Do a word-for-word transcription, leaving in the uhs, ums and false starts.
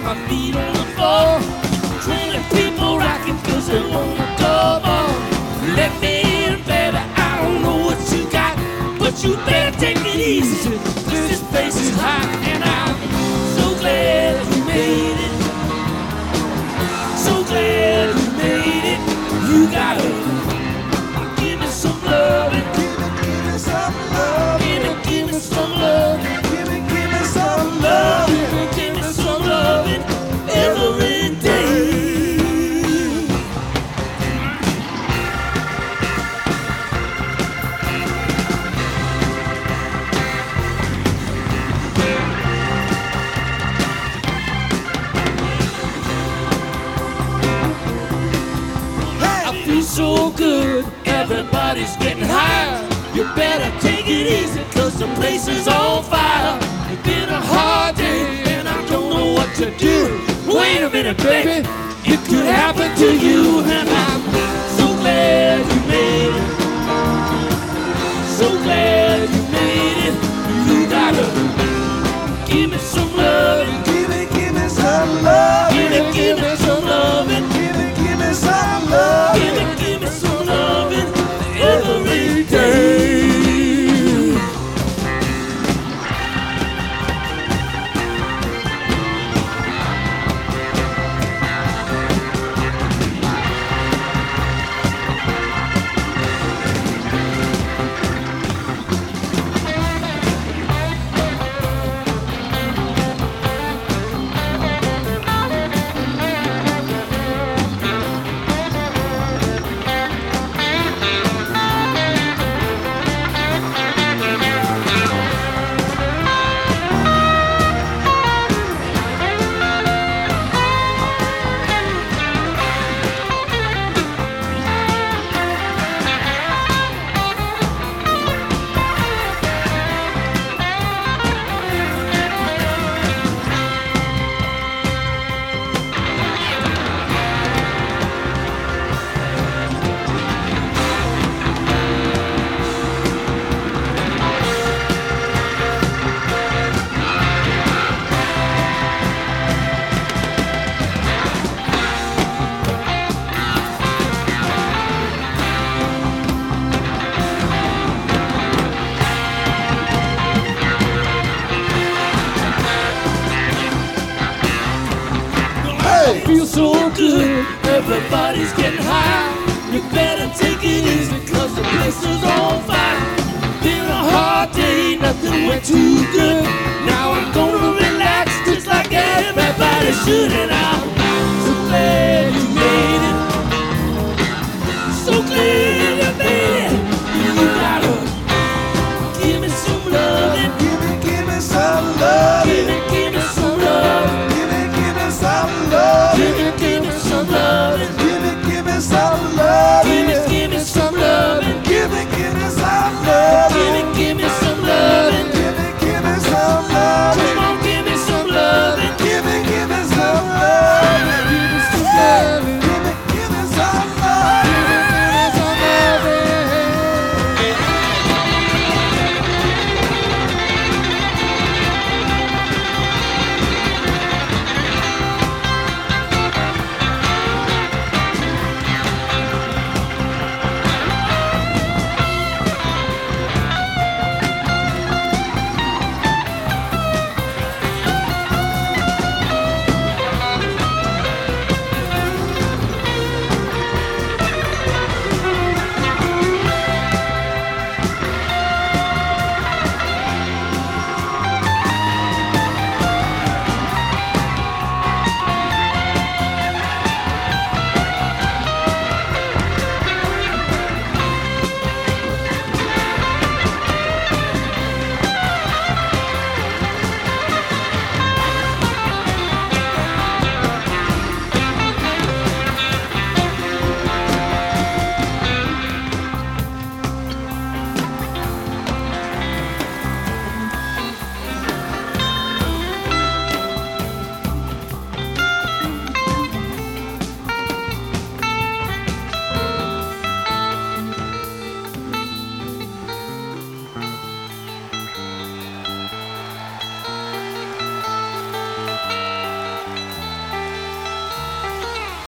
my feet on the floor. Twenty people rocking cause they wanna go more. Let me in, baby, I don't know what you got, but you better take it easy. This place is hot and I'm so glad you made it. So glad you made it. You gotta give me some love. Give me, give me some love. Give me, give me some love. Give me, give me some love. Give me, give me some loving every day. I feel so good, everybody's getting high. You better take it easy, cause the place is on fire. It's been a hard day, and I don't know what to do. Wait a minute, baby, it could happen to you. And I'm so glad you made it. So glad you made it. You gotta give me some love. Give me, give me some love. Give me, give me some loving. Give me, give me some love. Give me, give me some loving every day. I feel so good, everybody's getting high. You better take it easy, cause the place is on fire. Been a hard day, nothing went too good. Now I'm gonna relax just like everybody should. And I'm so glad